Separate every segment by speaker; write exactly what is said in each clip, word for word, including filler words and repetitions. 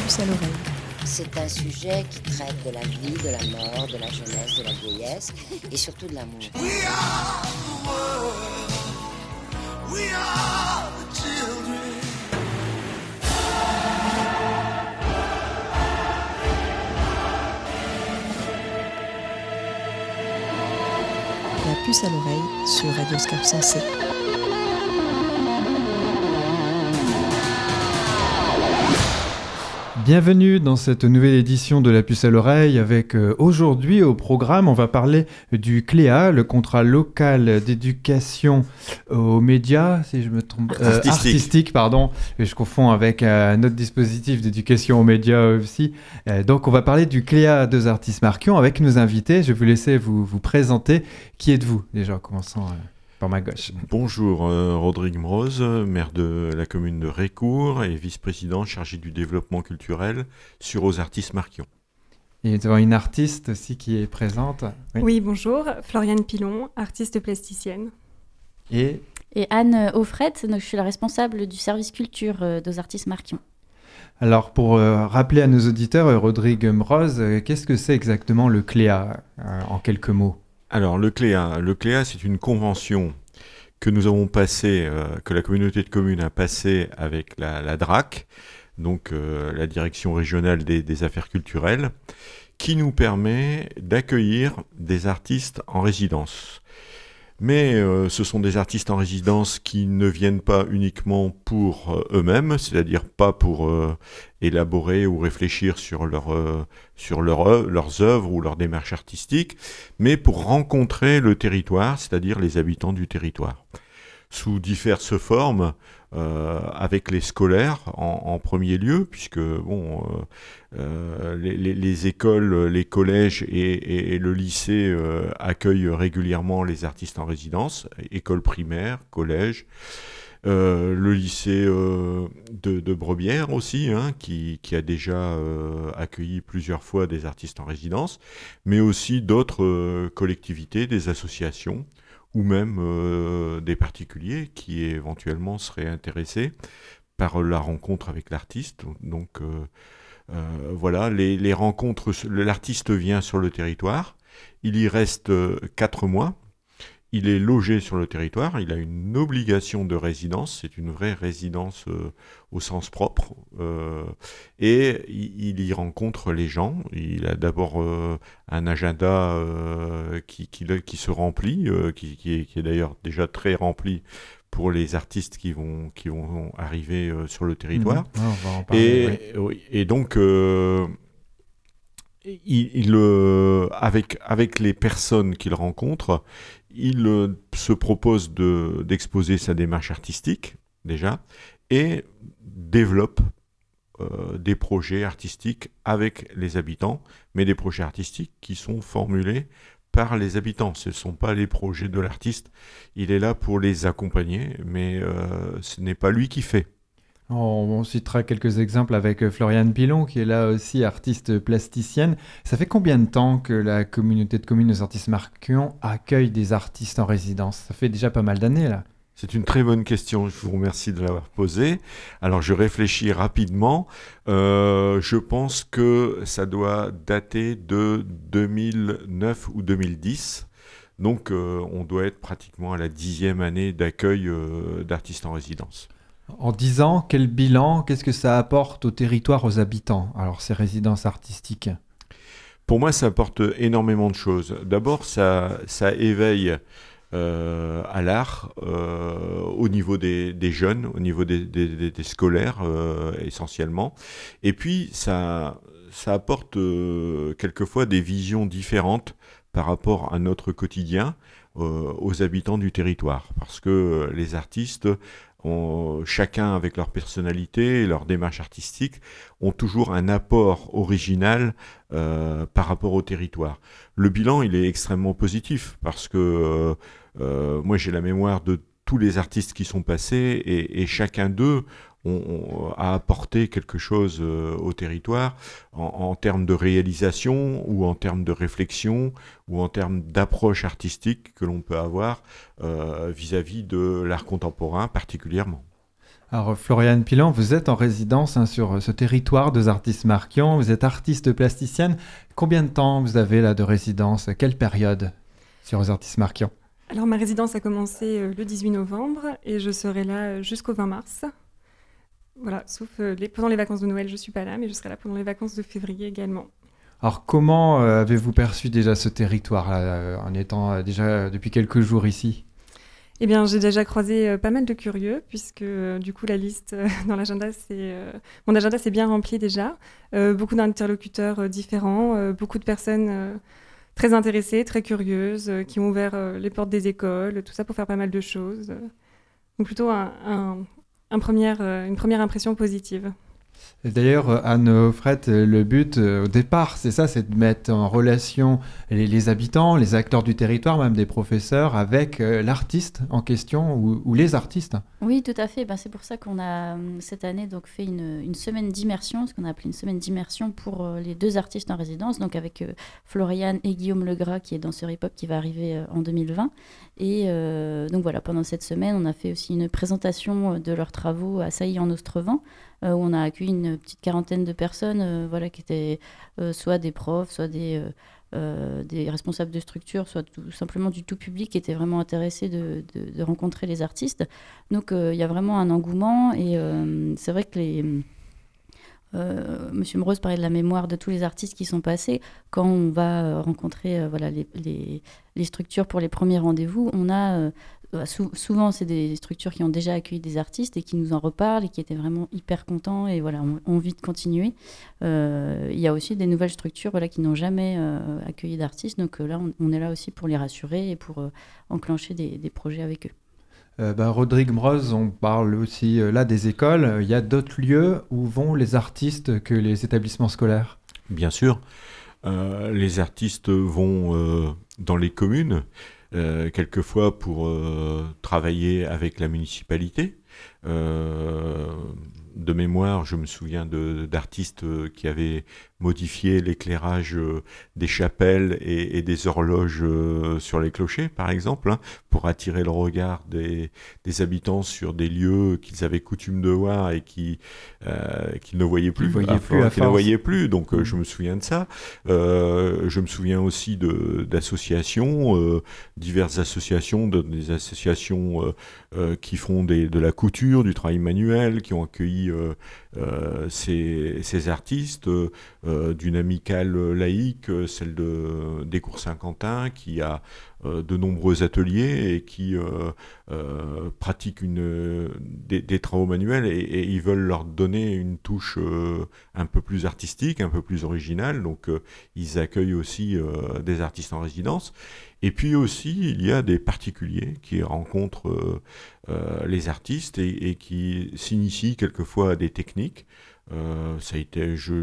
Speaker 1: puce à l'oreille.
Speaker 2: C'est un sujet qui traite de la vie, de la mort, de la jeunesse, de la vieillesse et surtout de l'amour.
Speaker 3: We are the world. We are the children.
Speaker 1: La puce à l'oreille sur Radioscope Sensé.
Speaker 4: Bienvenue dans cette nouvelle édition de La Puce à l'oreille avec euh, aujourd'hui au programme, on va parler du C L E A, le contrat local d'éducation aux médias, si je me trompe, euh,
Speaker 5: artistique.
Speaker 4: artistique, pardon, et je confonds avec euh, un autre dispositif d'éducation aux médias aussi. Euh, donc on va parler du C L E A Deux Artistes Marquions avec nos invités. Je vais vous laisser vous, vous présenter. Qui êtes-vous déjà, en commençant euh, par ma gauche?
Speaker 5: Bonjour, euh, Rodrigue Mroz, maire de la commune de Récourt et vice-président chargé du développement culturel sur Aux Artistes Marquions.
Speaker 4: Et nous avons une artiste aussi qui est présente.
Speaker 6: Oui, oui bonjour, Floriane Pilon, artiste plasticienne.
Speaker 4: Et,
Speaker 7: et Anne Offret, donc je suis la responsable du service culture euh, d'Aux Artistes Marquions.
Speaker 4: Alors, pour euh, rappeler à nos auditeurs, euh, Rodrigue Mroz, euh, qu'est-ce que c'est exactement le C L E A, euh, en quelques mots?
Speaker 5: Alors, le C L E A, le C L E A, c'est une convention que nous avons passée, euh, que la communauté de communes a passée avec la, la D R A C, donc euh, la Direction régionale des, des affaires culturelles, qui nous permet d'accueillir des artistes en résidence. Mais euh, ce sont des artistes en résidence qui ne viennent pas uniquement pour euh, eux-mêmes, c'est-à-dire pas pour euh, élaborer ou réfléchir sur, leur, euh, sur leur, euh, leurs œuvres ou leur démarche artistique, mais pour rencontrer le territoire, c'est-à-dire les habitants du territoire. Sous diverses formes, euh, avec les scolaires en, en premier lieu, puisque bon, euh, euh, les, les, les écoles, les collèges et, et, et le lycée euh, accueillent régulièrement les artistes en résidence, école primaire, collège, euh, le lycée euh, de, de Brebières aussi, hein, qui, qui a déjà euh, accueilli plusieurs fois des artistes en résidence, mais aussi d'autres euh, collectivités, des associations, ou même euh, des particuliers qui éventuellement seraient intéressés par la rencontre avec l'artiste. Donc euh, euh, voilà, les, les rencontres, l'artiste vient sur le territoire, il y reste euh, quatre mois, il est logé sur le territoire, il a une obligation de résidence, c'est une vraie résidence euh, au sens propre, euh, et il, il y rencontre les gens. Il a d'abord euh, un agenda euh, qui, qui, qui se remplit, euh, qui, qui, est, qui est d'ailleurs déjà très rempli pour les artistes qui vont, qui vont arriver euh, sur le territoire.
Speaker 4: Mmh. Ouais, on va en parler,
Speaker 5: et, oui. et donc... Euh, Il, il, euh, avec, avec les personnes qu'il rencontre, il euh, se propose de, d'exposer sa démarche artistique, déjà, et développe euh, des projets artistiques avec les habitants, mais des projets artistiques qui sont formulés par les habitants. Ce ne sont pas les projets de l'artiste, il est là pour les accompagner, mais euh, ce n'est pas lui qui fait.
Speaker 4: On citera quelques exemples avec Floriane Pilon, qui est là aussi artiste plasticienne. Ça fait combien de temps que la communauté de communes aux Artistes Marquions accueille des artistes en résidence? Ça fait déjà pas mal d'années, là.
Speaker 5: C'est une très bonne question, je vous remercie de l'avoir posée. Alors, je réfléchis rapidement. Euh, je pense que ça doit dater de deux mille neuf ou deux mille dix. Donc, euh, on doit être pratiquement à la dixième année d'accueil euh, d'artistes en résidence.
Speaker 4: En dix ans, quel bilan, qu'est-ce que ça apporte au territoire, aux habitants, alors ces résidences artistiques?
Speaker 5: Pour moi, ça apporte énormément de choses. D'abord, ça, ça éveille euh, à l'art euh, au niveau des, des jeunes, au niveau des, des, des scolaires euh, essentiellement. Et puis, ça, ça apporte euh, quelquefois des visions différentes par rapport à notre quotidien euh, aux habitants du territoire. Parce que euh, les artistes... On, chacun avec leur personnalité et leur démarche artistique, ont toujours un apport original euh, par rapport au territoire. Le bilan, il est extrêmement positif parce que euh, euh, moi, j'ai la mémoire de tous les artistes qui sont passés et, et chacun d'eux on, on a apporté quelque chose euh, au territoire en, en termes de réalisation ou en termes de réflexion ou en termes d'approche artistique que l'on peut avoir euh, vis-à-vis de l'art contemporain particulièrement.
Speaker 4: Alors, Floriane Pilan, vous êtes en résidence hein, sur ce territoire des Artistes-Marquion. Vous êtes artiste plasticienne. Combien de temps vous avez là de résidence? Quelle période sur les Artistes-Marquion?
Speaker 6: Alors, ma résidence a commencé euh, le dix-huit novembre et je serai là euh, jusqu'au vingt mars. Voilà, sauf euh, les, pendant les vacances de Noël, je ne suis pas là, mais je serai là pendant les vacances de février également.
Speaker 4: Alors, comment euh, avez-vous perçu déjà ce territoire là, euh, en étant euh, déjà euh, depuis quelques jours ici?
Speaker 6: Eh bien, j'ai déjà croisé euh, pas mal de curieux, puisque euh, du coup, la liste euh, dans l'agenda, c'est, euh, mon agenda s'est bien rempli déjà. Euh, beaucoup d'interlocuteurs euh, différents, euh, beaucoup de personnes euh, très intéressées, très curieuses, euh, qui ont ouvert euh, les portes des écoles, tout ça pour faire pas mal de choses. Donc, plutôt un, un, un première, euh, une première impression positive.
Speaker 4: Et d'ailleurs, Anne Fred, le but euh, au départ, c'est ça, c'est de mettre en relation les, les habitants, les acteurs du territoire, même des professeurs, avec euh, l'artiste en question ou, ou les artistes.
Speaker 7: Oui, tout à fait. Ben, c'est pour ça qu'on a cette année donc, fait une, une semaine d'immersion, ce qu'on a appelé une semaine d'immersion pour euh, les deux artistes en résidence, donc avec euh, Floriane et Guillaume Legras, qui est danseur hip-hop, qui va arriver euh, en deux mille vingt. Et euh, donc voilà, pendant cette semaine, on a fait aussi une présentation de leurs travaux à Sailly-en-Ostrevent, euh, où on a accueilli une petite quarantaine de personnes euh, voilà, qui étaient euh, soit des profs, soit des, euh, euh, des responsables de structures, soit tout simplement du tout public qui étaient vraiment intéressés de, de, de rencontrer les artistes. Donc il euh, y a vraiment un engouement et euh, c'est vrai que les... Euh, Monsieur Mrose parlait de la mémoire de tous les artistes qui sont passés. Quand on va euh, rencontrer euh, voilà, les, les, les structures pour les premiers rendez-vous, on a euh, sou- souvent c'est des structures qui ont déjà accueilli des artistes et qui nous en reparlent et qui étaient vraiment hyper contents et voilà, ont envie de continuer. Euh, il y a aussi des nouvelles structures voilà, qui n'ont jamais euh, accueilli d'artistes, donc euh, là on, on est là aussi pour les rassurer et pour euh, enclencher des, des projets avec eux.
Speaker 4: Euh, bah, Rodrigue Mrose, on parle aussi euh, là des écoles. Il y a d'autres lieux où vont les artistes que les établissements scolaires?
Speaker 5: Bien sûr, euh, les artistes vont euh, dans les communes, euh, quelquefois pour euh, travailler avec la municipalité. Euh, de mémoire, je me souviens de, d'artistes qui avaient modifié l'éclairage des chapelles et, et des horloges sur les clochers, par exemple, hein, pour attirer le regard des, des habitants sur des lieux qu'ils avaient coutume de voir et qui, euh, qu'ils ne voyaient plus,
Speaker 4: voyaient
Speaker 5: à
Speaker 4: plus
Speaker 5: force,
Speaker 4: à
Speaker 5: qu'ils ne
Speaker 4: force.
Speaker 5: voyaient plus. Donc,
Speaker 4: Mmh.
Speaker 5: euh, je me souviens de ça. Euh, je me souviens aussi de, d'associations, euh, diverses associations, de, des associations euh, euh, qui font des, de la couture, du travail manuel, qui ont accueilli euh, euh, ces, ces artistes, euh, d'une amicale laïque, celle de, des Cours Saint-Quentin, qui a euh, de nombreux ateliers et qui euh, euh, pratiquent une, des, des travaux manuels et, et ils veulent leur donner une touche euh, un peu plus artistique, un peu plus originale. Donc euh, ils accueillent aussi euh, des artistes en résidence. Et puis aussi, il y a des particuliers qui rencontrent euh, euh, les artistes et, et qui s'initient quelquefois à des techniques. Euh, ça a été je,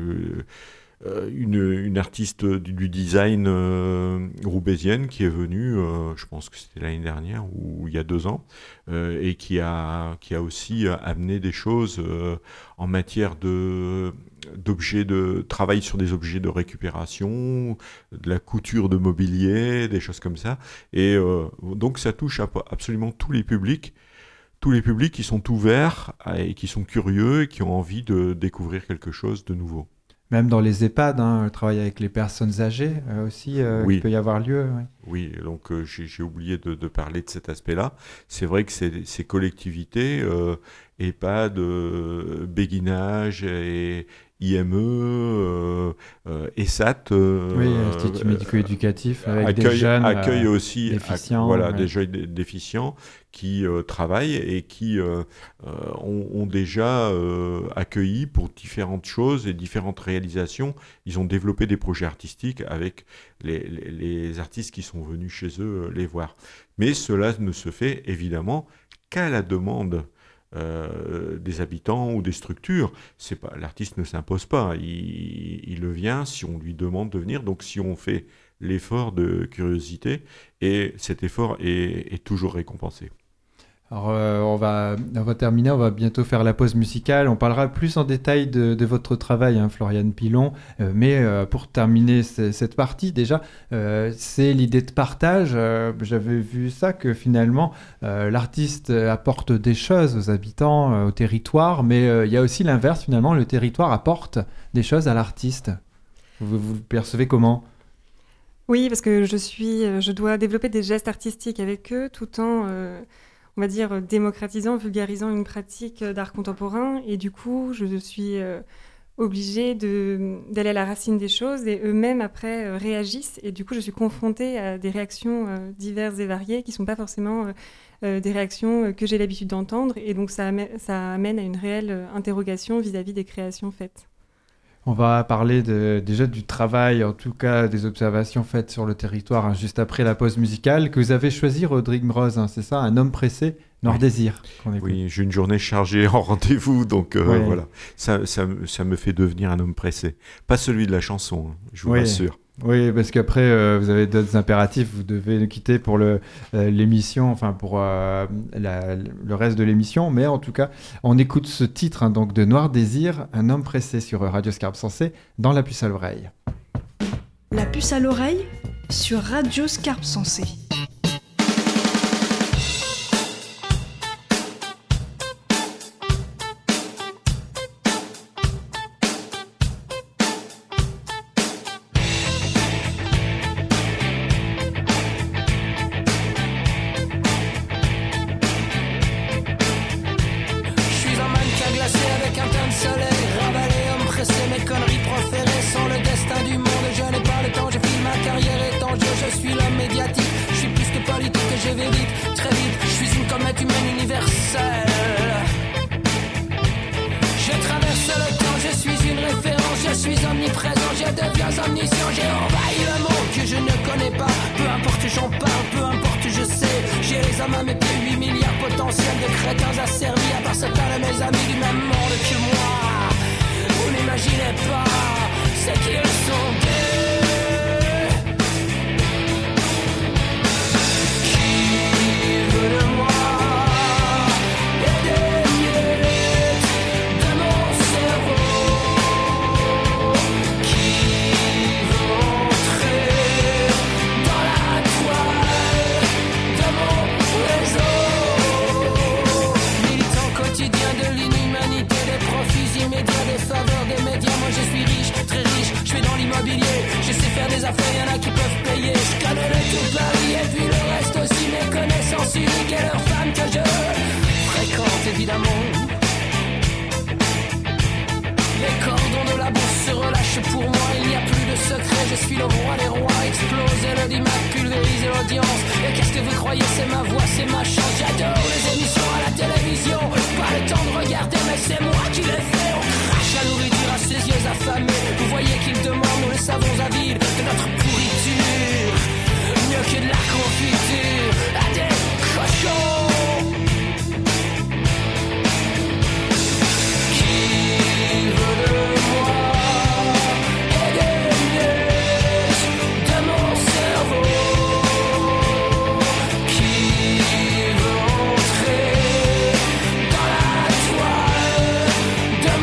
Speaker 5: euh, une, une artiste du, du design euh, roubaisienne qui est venue, euh, je pense que c'était l'année dernière ou il y a deux ans, euh, et qui a, qui a aussi amené des choses euh, en matière de... d'objets de travail sur des objets de récupération, de la couture de mobilier, des choses comme ça. Et euh, donc ça touche à absolument tous les publics, tous les publics qui sont ouverts et qui sont curieux et qui ont envie de découvrir quelque chose de nouveau.
Speaker 4: Même dans les EHPAD, hein, le travail avec les personnes âgées euh, aussi, euh,
Speaker 5: Oui.
Speaker 4: il peut y avoir lieu. Ouais.
Speaker 5: Oui, donc euh, j'ai, j'ai oublié de, de parler de cet aspect-là. C'est vrai que ces, ces collectivités, euh, EHPAD, euh, béguinage et I M E, euh, euh, ESAT, euh,
Speaker 4: Oui, Institut médico-éducatif avec
Speaker 5: accueille,
Speaker 4: des jeunes
Speaker 5: accueille
Speaker 4: euh,
Speaker 5: aussi
Speaker 4: déficients,
Speaker 5: ac- voilà,
Speaker 4: ouais.
Speaker 5: des jeunes dé- déficients qui euh, travaillent et qui euh, euh, ont, ont déjà euh, accueilli pour différentes choses et différentes réalisations. Ils ont développé des projets artistiques avec les, les, les artistes qui sont venus chez eux euh, les voir. Mais cela ne se fait évidemment qu'à la demande Euh, des habitants ou des structures. C'est pas, l'artiste ne s'impose pas, il, il le vient si on lui demande de venir, donc si on fait l'effort de curiosité, et cet effort est, est toujours récompensé.
Speaker 4: Alors, euh, on, va, on va terminer, on va bientôt faire la pause musicale. On parlera plus en détail de, de votre travail, hein, Floriane Pilon. Euh, mais euh, pour terminer c- cette partie, déjà, euh, c'est l'idée de partage. Euh, j'avais vu ça, que finalement, euh, l'artiste apporte des choses aux habitants, euh, au territoire. Mais euh, il y a aussi l'inverse, finalement, le territoire apporte des choses à l'artiste. Vous, vous le percevez comment ?
Speaker 6: Oui, parce que je, suis, je dois développer des gestes artistiques avec eux tout en... Euh, on va dire, démocratisant, vulgarisant une pratique d'art contemporain. Et du coup, je suis euh, obligée de, d'aller à la racine des choses et eux-mêmes, après, euh, réagissent. Et du coup, je suis confrontée à des réactions euh, diverses et variées qui ne sont pas forcément euh, euh, des réactions que j'ai l'habitude d'entendre. Et donc, ça amène, ça amène à une réelle interrogation vis-à-vis des créations faites.
Speaker 4: On va parler de, déjà du travail, en tout cas des observations faites sur le territoire, hein, juste après la pause musicale, que vous avez choisi, Rodrigue Broz, hein, c'est ça, Un homme pressé, Noir
Speaker 5: Oui.
Speaker 4: Désir. qu'on écoute.
Speaker 5: Oui, j'ai une journée chargée en rendez-vous, donc euh,
Speaker 4: Ouais.
Speaker 5: voilà, ça, ça, ça me fait devenir un homme pressé. Pas celui de la chanson, hein, je vous
Speaker 4: Oui.
Speaker 5: rassure.
Speaker 4: Oui, parce qu'après, euh, vous avez d'autres impératifs, vous devez nous quitter pour le, euh, l'émission, enfin pour euh, la- le reste de l'émission, mais en tout cas, on écoute ce titre, hein, donc de Noir Désir, Un homme pressé sur Radio Scarpe Sensée, dans La Puce à l'oreille.
Speaker 1: La puce à l'oreille sur Radio Scarpe Sensée.
Speaker 3: Je suis un mannequin glacé avec un teint de soleil. Ravalé, homme pressé, mes conneries proférées sont le destin du monde. Je n'ai pas le temps, je file ma carrière est en jeu. Je suis l'homme médiatique, je suis plus que politique, que je vais vite, très vite. Je suis une comète humaine universelle. Je traverse le temps, je suis une référence, je suis omniprésent, je deviens omniscient, j'ai envahi le monde que je ne connais pas. Peu importe j'en parle, peu importe je sais. J'ai les hommes à mes pieds, huit milliards potentiels de crétins asservis à part certains de mes amis du même monde que moi. Vous n'imaginez pas ce qu'ils sont gays. Qui veut de moi et des miettes de mon cerveau? Qui veut entrer dans la toile de mon réseau? Militant quotidien de l'inhumanité, des profits immédiats, des faveurs des médias. Moi je suis riche, très riche, je fais dans l'immobilier. Je sais faire des affaires, y'en a qui peuvent payer. Je connais le tout Paris et puis le reste aussi. Mes connaissances uniques et leurs femmes que je fréquente évidemment. Les cordons de la bourse se relâchent pour moi, il n'y a plus de secret, je suis le roi des rois. Exploser le dimat, pulvériser l'audience. Et qu'est-ce que vous croyez, c'est ma voix, c'est ma chance. J'adore les émissions à la télévision, pas le temps de regarder mais c'est moi qui les fais. On crache la nourriture à ses yeux affamés. Vous voyez qu'ils demandent, nous les savons avides de notre pourriture, mieux que de la confiture à des cochons. Qui veut de moi et des miettes de mon cerveau? Qui veut entrer dans la toile de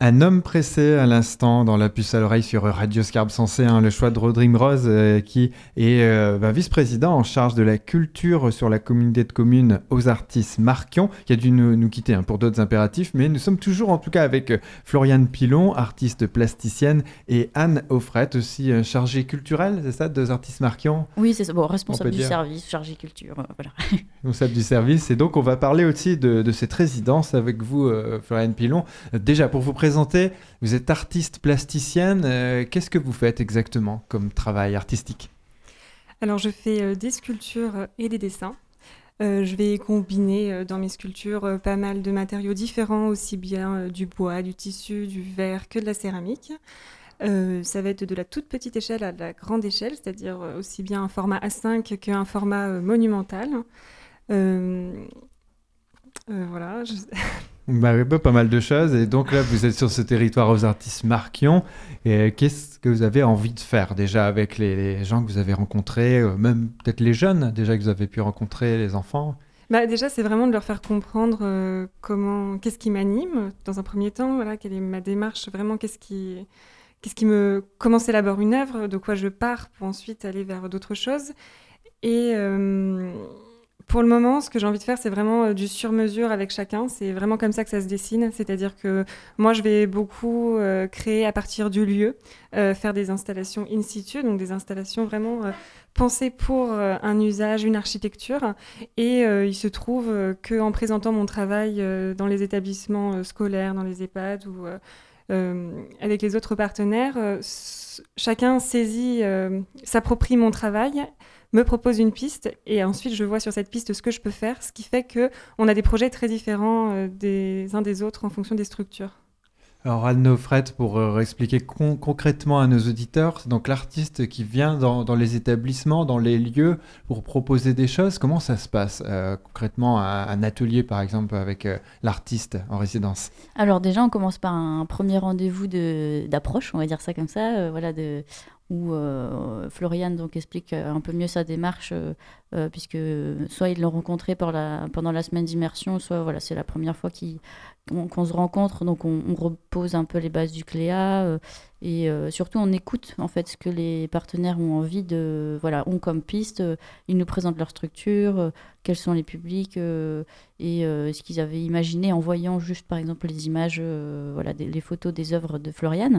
Speaker 4: Un homme pressé à l'instant dans la puce à l'oreille sur Radio Scarpe Sensée, hein, le choix de Rodrigue Rose euh, qui est euh, bah, vice-président en charge de la culture sur la communauté de communes aux Artistes Marquion, qui a dû nous, nous quitter hein, pour d'autres impératifs, mais nous sommes toujours en tout cas avec euh, Floriane Pilon, artiste plasticienne, et Anne Offrette, aussi euh, chargée culturelle, c'est ça, des Artistes Marquion?
Speaker 7: Oui, c'est ça, bon, responsable du
Speaker 4: dire.
Speaker 7: service, chargé culture, euh, voilà.
Speaker 4: Responsable du service, et donc on va parler aussi de, de cette résidence avec vous, euh, Floriane Pilon. Euh, déjà, pour vous présenter, vous êtes artiste plasticienne. Euh, qu'est-ce que vous faites exactement comme travail artistique?
Speaker 6: Alors, je fais euh, des sculptures et des dessins. Euh, je vais combiner euh, dans mes sculptures euh, pas mal de matériaux différents, aussi bien euh, du bois, du tissu, du verre que de la céramique. Euh, ça va être de la toute petite échelle à la grande échelle, c'est-à-dire euh, aussi bien un format A cinq qu'un format euh, monumental. Euh, euh, voilà. Je...
Speaker 4: Bah, pas mal de choses. Et donc là, vous êtes sur ce territoire aux Artistes Marquion. Et qu'est-ce que vous avez envie de faire déjà avec les, les gens que vous avez rencontrés, euh, même peut-être les jeunes déjà que vous avez pu rencontrer, les enfants?
Speaker 6: Bah, déjà, c'est vraiment de leur faire comprendre euh, comment, qu'est-ce qui m'anime dans un premier temps, voilà, quelle est ma démarche, vraiment qu'est-ce qui, qu'est-ce qui me, comment s'élabore une œuvre, de quoi je pars pour ensuite aller vers d'autres choses. Et euh, pour le moment, ce que j'ai envie de faire, c'est vraiment euh, du sur-mesure avec chacun. C'est vraiment comme ça que ça se dessine. C'est-à-dire que moi, je vais beaucoup euh, créer à partir du lieu, euh, faire des installations in situ, donc des installations vraiment euh, pensées pour euh, un usage, une architecture. Et euh, il se trouve euh, qu'en présentant mon travail euh, dans les établissements euh, scolaires, dans les EHPAD ou euh, euh, avec les autres partenaires, euh, s- chacun saisit, euh, s'approprie mon travail, me propose une piste et ensuite je vois sur cette piste ce que je peux faire, ce qui fait qu'on a des projets très différents euh, des uns des autres en fonction des structures.
Speaker 4: Alors Anne Offrette, pour euh, expliquer con- concrètement à nos auditeurs, c'est donc l'artiste qui vient dans, dans les établissements, dans les lieux pour proposer des choses. Comment ça se passe euh, concrètement, un, un atelier par exemple avec euh, l'artiste en résidence?
Speaker 7: Alors déjà, on commence par un premier rendez-vous de, d'approche, on va dire ça comme ça, euh, voilà, de, où euh, Floriane donc, explique un peu mieux sa démarche, euh, euh, puisque soit ils l'ont rencontré par la, pendant la semaine d'immersion, soit voilà, c'est la première fois qu'il, qu'on, qu'on se rencontre, donc on, on repose un peu les bases du C L E A, euh, et euh, surtout on écoute en fait ce que les partenaires ont envie de, voilà, ont comme piste, euh, ils nous présentent leur structure, euh, quels sont les publics, euh, et euh, ce qu'ils avaient imaginé en voyant juste par exemple les images, euh, voilà, des, les photos des œuvres de Floriane.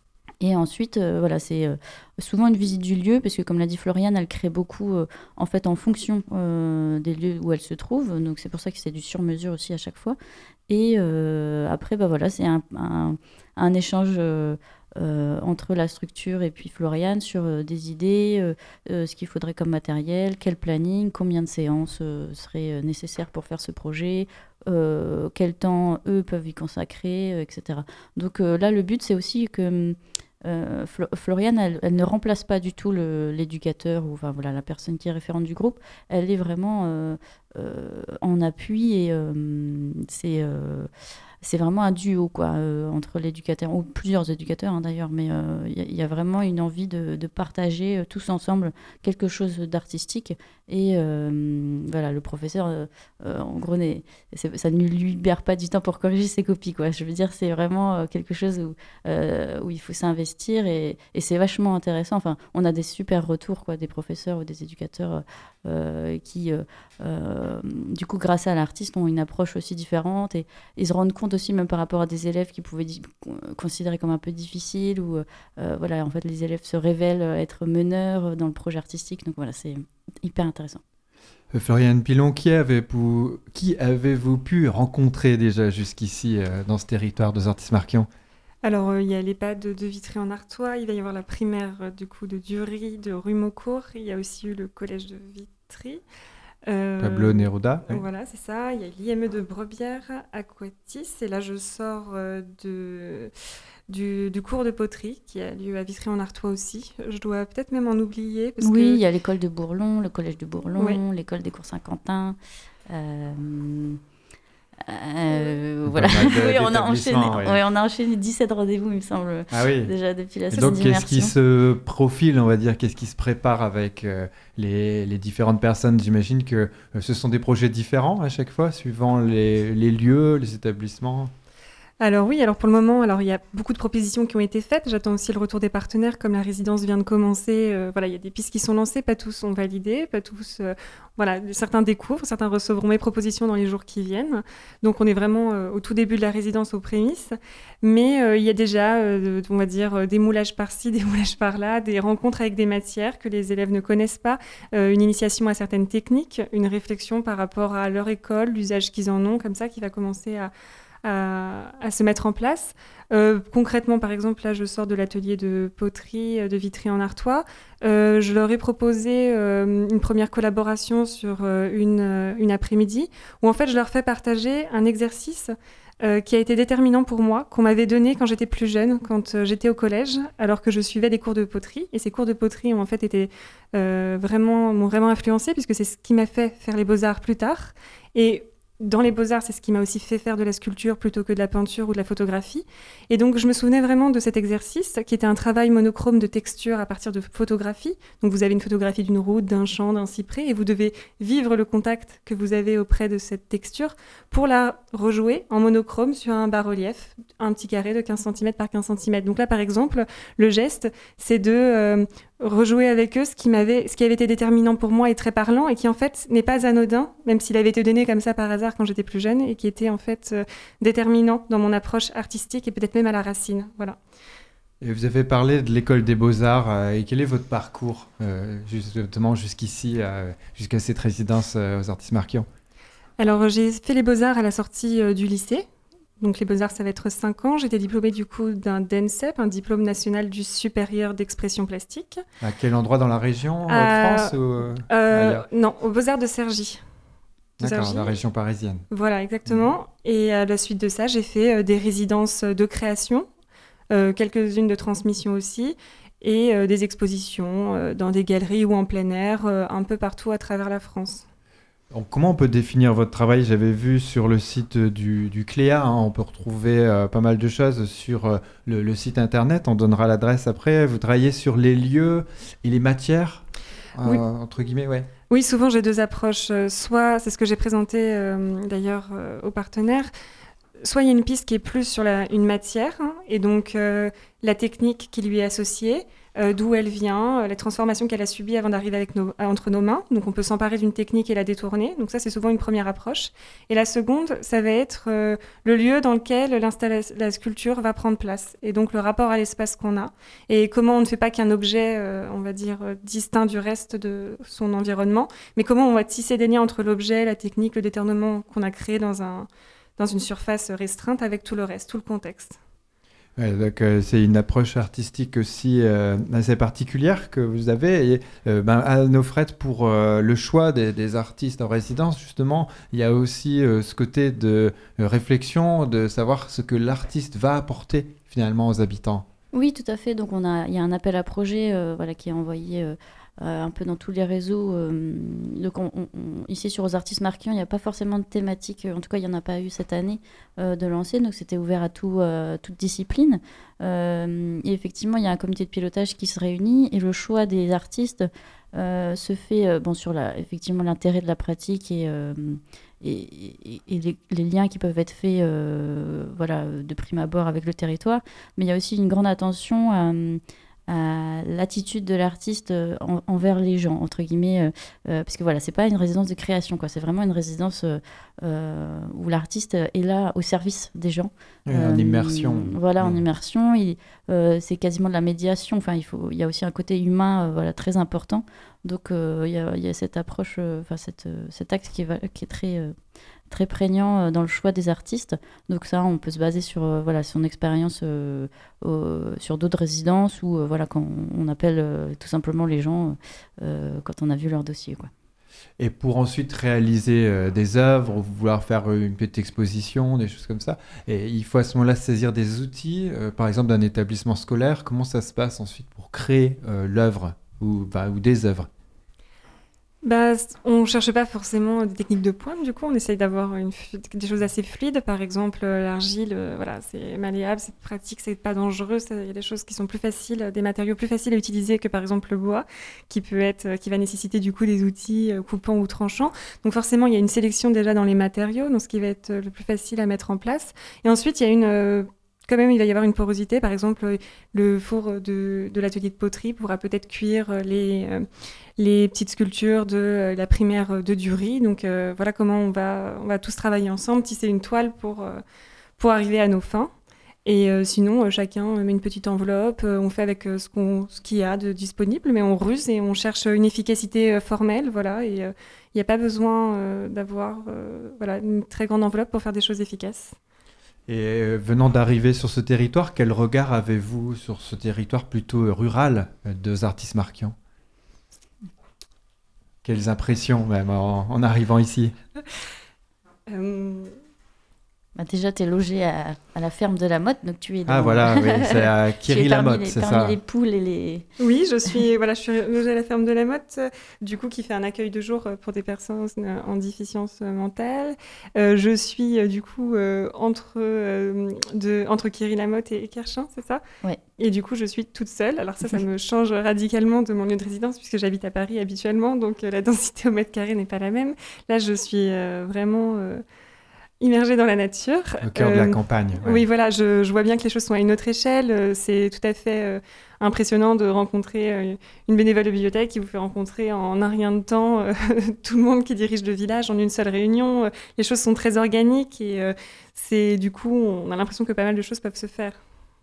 Speaker 7: Et ensuite, euh, voilà, c'est euh, souvent une visite du lieu, parce que comme l'a dit Floriane, elle crée beaucoup euh, en fait en fonction euh, des lieux où elle se trouve. Donc c'est pour ça que c'est du sur-mesure aussi à chaque fois. Et euh, après, bah voilà, c'est un, un, un échange euh, euh, entre la structure et puis Floriane sur euh, des idées, euh, euh, ce qu'il faudrait comme matériel, quel planning, combien de séances euh, seraient nécessaires pour faire ce projet. Euh, quel temps eux peuvent y consacrer, euh, et cetera. Donc euh, là, le but, c'est aussi que euh, Flo- Floriane, elle, elle ne remplace pas du tout le, l'éducateur ou enfin, voilà, la personne qui est référente du groupe. Elle est vraiment euh, euh, en appui et euh, c'est, euh, c'est vraiment un duo quoi, euh, entre l'éducateur, ou plusieurs éducateurs hein, d'ailleurs, mais il euh, y, y a vraiment une envie de, de partager euh, tous ensemble quelque chose d'artistique. Et euh, voilà, le professeur, euh, euh, en gros, n'est, ça ne lui libère pas du temps pour corriger ses copies, quoi. Je veux dire, c'est vraiment euh, quelque chose où, euh, où il faut s'investir et, et c'est vachement intéressant. Enfin, on a des super retours, quoi, des professeurs ou des éducateurs euh, qui, euh, euh, du coup, grâce à l'artiste, ont une approche aussi différente et ils se rendent compte aussi, même par rapport à des élèves qui pouvaient di- considérer comme un peu difficiles ou, euh, voilà, en fait, les élèves se révèlent être meneurs dans le projet artistique. Donc voilà, c'est hyper intéressant.
Speaker 4: Euh, Floriane Pilon, qui, avez-vous, qui avez-vous pu rencontrer déjà jusqu'ici euh, dans ce territoire des Artistes Marquion?
Speaker 6: Alors, il euh, y a l'EHPAD de Vitry-en-Artois, il va y avoir la primaire euh, du coup de Dury, de Rue-Maucourt, il y a aussi eu le collège de Vitry.
Speaker 4: Euh, Pablo Neruda.
Speaker 6: Oui. Voilà, c'est ça. Il y a l'I M E de Brebière, Aquatis, et là je sors euh, de... Du, du cours de poterie qui a lieu à Vitry-en-Artois aussi. Je dois peut-être même en oublier. Parce
Speaker 7: oui,
Speaker 6: que...
Speaker 7: il y a l'école de Bourlon, le collège de Bourlon,
Speaker 6: oui.
Speaker 7: l'école des cours Saint-Quentin. Euh... Euh, voilà. Oui, on a enchaîné.
Speaker 4: Ouais.
Speaker 7: Ouais, on a enchaîné dix-sept rendez-vous, il me semble,
Speaker 4: ah oui.
Speaker 7: déjà depuis la
Speaker 4: semaine
Speaker 7: d'immersion.
Speaker 4: Donc, qu'est-ce qui se profile, on va dire, qu'est-ce qui se prépare avec euh, les, les différentes personnes? J'imagine que euh, ce sont des projets différents à chaque fois, suivant les, les lieux, les établissements.
Speaker 6: Alors oui, alors pour le moment, alors il y a beaucoup de propositions qui ont été faites. J'attends aussi le retour des partenaires, comme la résidence vient de commencer. Euh, voilà, il y a des pistes qui sont lancées, pas tous sont validés, pas tous. Euh, voilà, certains découvrent, certains recevront mes propositions dans les jours qui viennent. Donc on est vraiment euh, au tout début de la résidence, aux prémices. Mais euh, il y a déjà, euh, on va dire, des moulages par-ci, des moulages par-là, des rencontres avec des matières que les élèves ne connaissent pas, euh, une initiation à certaines techniques, une réflexion par rapport à leur école, l'usage qu'ils en ont, comme ça, qui va commencer à À, à se mettre en place. Euh, concrètement, par exemple, là, je sors de l'atelier de poterie de Vitry en Artois. Euh, je leur ai proposé euh, une première collaboration sur euh, une, euh, une après-midi où, en fait, je leur fais partager un exercice euh, qui a été déterminant pour moi, qu'on m'avait donné quand j'étais plus jeune, quand euh, j'étais au collège, alors que je suivais des cours de poterie. Et ces cours de poterie ont, en fait, été, euh, vraiment, m'ont vraiment influencée puisque c'est ce qui m'a fait faire les beaux-arts plus tard. Et dans les beaux-arts, c'est ce qui m'a aussi fait faire de la sculpture plutôt que de la peinture ou de la photographie. Et donc, je me souvenais vraiment de cet exercice qui était un travail monochrome de texture à partir de photographie. Donc, vous avez une photographie d'une route, d'un champ, d'un cyprès, et vous devez vivre le contact que vous avez auprès de cette texture pour la rejouer en monochrome sur un bas-relief, un petit carré de quinze centimètres par quinze centimètres. Donc là, par exemple, le geste, c'est de euh, rejouer avec eux ce qui m'avait, ce qui avait été déterminant pour moi et très parlant, et qui en fait n'est pas anodin, même s'il avait été donné comme ça par hasard quand j'étais plus jeune, et qui était en fait euh, déterminant dans mon approche artistique et peut-être même à la racine. Voilà.
Speaker 4: Et vous avez parlé de l'école des Beaux-Arts, euh, et quel est votre parcours, euh, justement jusqu'ici, euh, jusqu'à cette résidence euh, aux Artistes Marquion?
Speaker 6: Alors j'ai fait les Beaux-Arts à la sortie euh, du lycée. Donc les Beaux-Arts, ça va être cinq ans. J'étais diplômée du coup d'un D E N S E P, un diplôme national du supérieur d'expression plastique.
Speaker 4: À quel endroit dans la région, en
Speaker 6: euh,
Speaker 4: France ou euh,
Speaker 6: euh, Non, aux Beaux-Arts de Cergy. De
Speaker 4: D'accord,
Speaker 6: Cergy.
Speaker 4: la région parisienne.
Speaker 6: Voilà, exactement. Et à la suite de ça, j'ai fait euh, des résidences de création, euh, quelques-unes de transmission aussi, et euh, des expositions euh, dans des galeries ou en plein air, euh, un peu partout à travers la France.
Speaker 4: Donc, comment on peut définir votre travail? J'avais vu sur le site du, du C L E A, hein, on peut retrouver euh, pas mal de choses sur euh, le, le site internet, on donnera l'adresse après. Vous travaillez sur les lieux et les matières, euh,
Speaker 6: oui.
Speaker 4: entre guillemets, ouais.
Speaker 6: Oui, souvent j'ai deux approches. Soit, c'est ce que j'ai présenté euh, d'ailleurs euh, aux partenaires, soit il y a une piste qui est plus sur la, une matière, hein, et donc euh, la technique qui lui est associée, euh, d'où elle vient, euh, les transformations qu'elle a subies avant d'arriver avec nos, entre nos mains. Donc on peut s'emparer d'une technique et la détourner. Donc ça, c'est souvent une première approche. Et la seconde, ça va être euh, le lieu dans lequel la sculpture va prendre place. Et donc le rapport à l'espace qu'on a. Et comment on ne fait pas qu'un objet, euh, on va dire, euh, distinct du reste de son environnement, mais comment on va tisser des liens entre l'objet, la technique, le détournement qu'on a créé dans un... dans une surface restreinte avec tout le reste, tout le contexte.
Speaker 4: Ouais, donc, euh, c'est une approche artistique aussi euh, assez particulière que vous avez. Et, euh, ben, à nos frais, pour euh, le choix des, des artistes en résidence, justement, il y a aussi euh, ce côté de euh, réflexion, de savoir ce que l'artiste va apporter finalement aux habitants.
Speaker 7: Oui, tout à fait. Donc, on a, il y a un appel à projet euh, voilà, qui est envoyé euh, euh, un peu dans tous les réseaux. Euh, donc, on, on, ici, sur Aux Artistes Marquion, il n'y a pas forcément de thématique. En tout cas, il n'y en a pas eu cette année euh, de lancer. Donc, c'était ouvert à tout, euh, toute discipline. Euh, et effectivement, il y a un comité de pilotage qui se réunit. Et le choix des artistes euh, se fait euh, bon, sur la, effectivement, l'intérêt de la pratique et... Euh, et, et, et les, les liens qui peuvent être faits euh, voilà, de prime abord avec le territoire. Mais il y a aussi une grande attention à, à l'attitude de l'artiste en, envers les gens, entre guillemets, euh, euh, parce que voilà, c'est pas une résidence de création, quoi. C'est vraiment une résidence euh, euh, où l'artiste est là au service des gens.
Speaker 4: Oui, en euh, immersion.
Speaker 7: Voilà,
Speaker 4: oui.
Speaker 7: en immersion. Il, euh, c'est quasiment de la médiation. Enfin, il faut, il y a aussi un côté humain euh, voilà, très important. Donc, euh, il y a, il y a cette approche, enfin, euh, cette, cet axe qui est, qui est très, euh, très prégnant euh, dans le choix des artistes. Donc, ça, on peut se baser sur euh, voilà, son expérience euh, euh, sur d'autres résidences ou euh, voilà, quand on appelle euh, tout simplement les gens euh, quand on a vu leur dossier, quoi.
Speaker 4: Et pour ensuite réaliser euh, des œuvres, ou vouloir faire une petite exposition, des choses comme ça, et il faut à ce moment-là saisir des outils, euh, par exemple d'un établissement scolaire. Comment ça se passe ensuite pour créer euh, l'œuvre ou, bah, ou des œuvres?
Speaker 6: Bah, on ne cherche pas forcément des techniques de pointe, du coup, on essaye d'avoir une, des choses assez fluides. Par exemple, l'argile, euh, voilà, c'est malléable, c'est pratique, c'est pas dangereux. Il y a des choses qui sont plus faciles, des matériaux plus faciles à utiliser que par exemple le bois, qui peut être, qui va nécessiter du coup des outils euh, coupants ou tranchants. Donc forcément, il y a une sélection déjà dans les matériaux, donc ce qui va être le plus facile à mettre en place. Et ensuite, il y a une euh, quand même, il va y avoir une porosité. Par exemple, le four de, de l'atelier de poterie pourra peut-être cuire les, euh, les petites sculptures de euh, la primaire de Durie. Donc euh, voilà comment on va, on va tous travailler ensemble, tisser une toile pour, euh, pour arriver à nos fins. Et euh, sinon, euh, chacun met une petite enveloppe, euh, on fait avec euh, ce, qu'on, ce qu'il y a de disponible, mais on ruse et on cherche une efficacité euh, formelle. Voilà, et il euh, n'y a pas besoin euh, d'avoir euh, voilà, une très grande enveloppe pour faire des choses efficaces.
Speaker 4: Et venant d'arriver sur ce territoire, quel regard avez-vous sur ce territoire plutôt rural de Artistes-Marquion ? Quelles impressions même en, en arrivant ici ?
Speaker 6: euh...
Speaker 7: Bah déjà, tu es logé à, à la ferme de la Motte, donc tu es dans...
Speaker 4: Ah voilà, oui, c'est à Quéry-la-Motte, c'est
Speaker 7: parmi
Speaker 4: ça.
Speaker 7: Parmi les poules et les...
Speaker 6: Oui, je suis, voilà, je suis logée à la ferme de la Motte, du coup, qui fait un accueil de jour pour des personnes en déficience mentale. Euh, je suis, du coup, euh, entre, euh, de, entre Quéry-la-Motte et Kerchin, c'est ça ?
Speaker 7: Oui.
Speaker 6: Et du coup, je suis toute seule. Alors ça, ça me change radicalement de mon lieu de résidence, puisque j'habite à Paris habituellement, donc euh, la densité au mètre carré n'est pas la même. Là, je suis euh, vraiment... Euh, immergée dans la nature.
Speaker 4: Au cœur euh, de la campagne.
Speaker 6: Ouais. Oui, voilà, je, je vois bien que les choses sont à une autre échelle. C'est tout à fait euh, impressionnant de rencontrer euh, une bénévole de bibliothèque qui vous fait rencontrer en un rien de temps euh, tout le monde qui dirige le village en une seule réunion. Les choses sont très organiques et euh, c'est, du coup, on a l'impression que pas mal de choses peuvent se faire.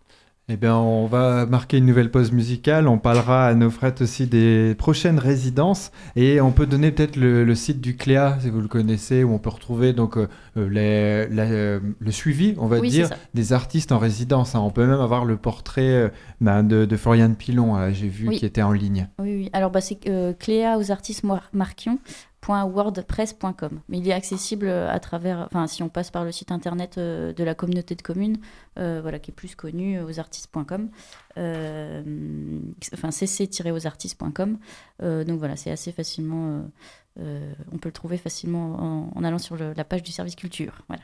Speaker 4: Eh bien, on va marquer une nouvelle pause musicale. On parlera à nos frettes aussi des prochaines résidences. Et on peut donner peut-être le, le site du Cléa, si vous le connaissez, où on peut retrouver donc, euh, les, la, euh, le suivi, on va
Speaker 7: oui,
Speaker 4: dire, des artistes en résidence. Hein. On peut même avoir le portrait euh, bah, de, de Floriane Pilon, euh, j'ai vu,
Speaker 7: oui.
Speaker 4: qui était en ligne.
Speaker 7: Oui, oui. Alors, bah, c'est euh, Cléa aux artistes Marquion. wordpress point com. Mais il est accessible à travers, enfin si on passe par le site internet euh, de la communauté de communes, euh, voilà, qui est plus connu, aux artistes point com, euh, enfin c c tiret aux artistes point com. Euh, donc voilà, c'est assez facilement, euh, euh, on peut le trouver facilement en, en allant sur le, la page du service culture. Voilà.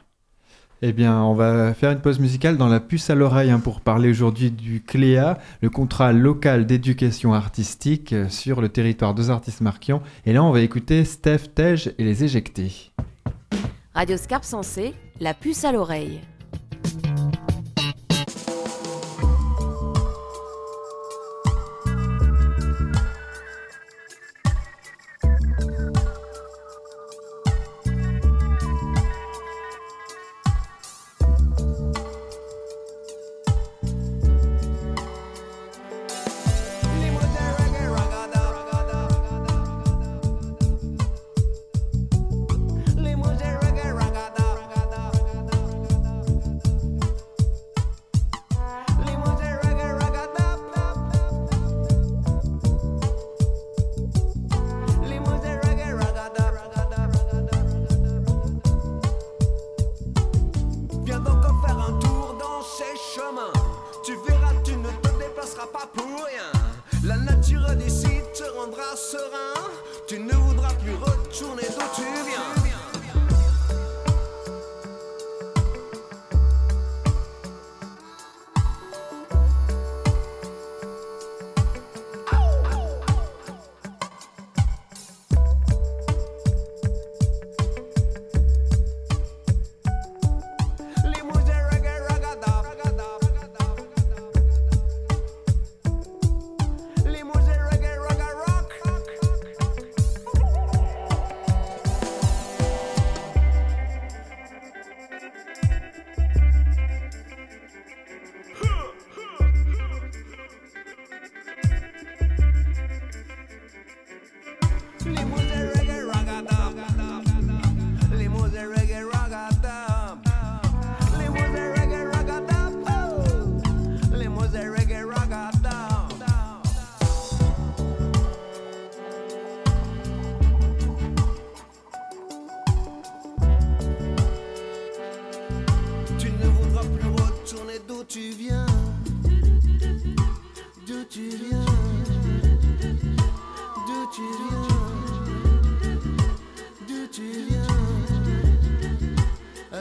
Speaker 4: Eh bien, on va faire une pause musicale dans la puce à l'oreille hein, pour parler aujourd'hui du Cléa, le contrat local d'éducation artistique euh, sur le territoire des Artistes-Marquion. Et là, on va écouter Steph Tej et les Éjectés.
Speaker 8: Radio Scarpe Sensée, la puce à l'oreille.
Speaker 9: Limos de reggae, ragada, ragada, ragada.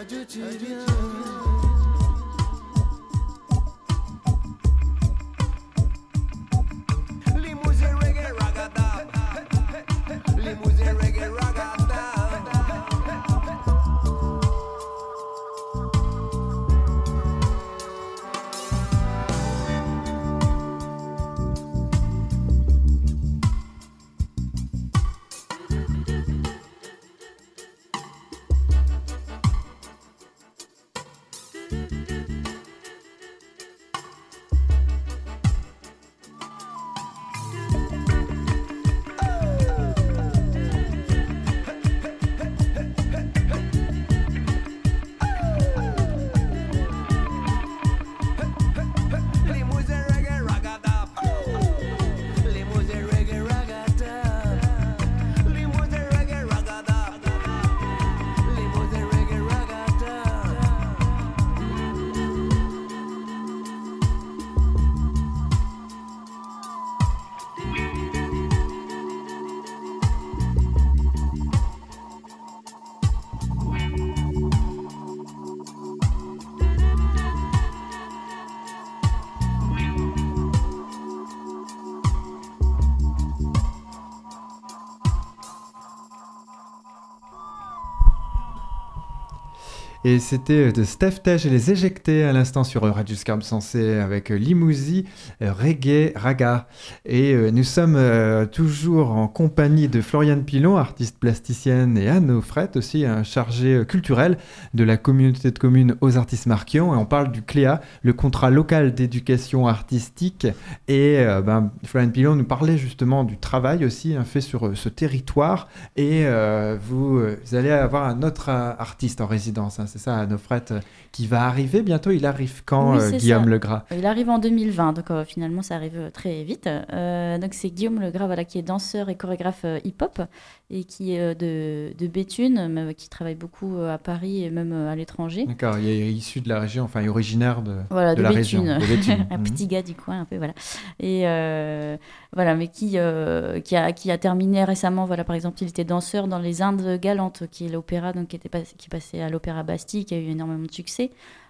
Speaker 4: Et c'était de Steph Tej et les Éjectés à l'instant sur Radio Scarpe Sensé avec Limousi, Reggae, Raga. Et euh, nous sommes euh, toujours en compagnie de Floriane Pilon, artiste plasticienne, et Anne Offret, aussi un chargé culturel de la communauté de communes aux Artistes Marquion. Et on parle du C L E A, le contrat local d'éducation artistique. Et euh, ben, Floriane Pilon nous parlait justement du travail aussi hein, fait sur euh, ce territoire. Et euh, vous, euh, vous allez avoir un autre euh, artiste en résidence, hein, c'est ça, Anne Offret, euh, qui va arriver bientôt. Il arrive quand,
Speaker 7: oui,
Speaker 4: euh, Guillaume
Speaker 7: ça.
Speaker 4: Legras?
Speaker 7: Il arrive en deux mille vingt, donc euh, finalement ça arrive très vite. Euh, donc c'est Guillaume Legras, voilà, qui est danseur et chorégraphe euh, hip-hop et qui est euh, de, de Béthune, mais, qui travaille beaucoup euh, à Paris et même euh, à l'étranger.
Speaker 4: D'accord, il est issu de la région, enfin originaire de,
Speaker 7: voilà,
Speaker 4: de,
Speaker 7: de
Speaker 4: la
Speaker 7: Béthune.
Speaker 4: région. De Béthune.
Speaker 7: Un petit gars du coin, un peu, voilà. Et euh, voilà, mais qui, euh, qui, a, qui a terminé récemment, voilà, par exemple, il était danseur dans Les Indes Galantes, qui est l'opéra, donc qui, était pas, qui passait à l'Opéra Bastille, qui a eu énormément de succès.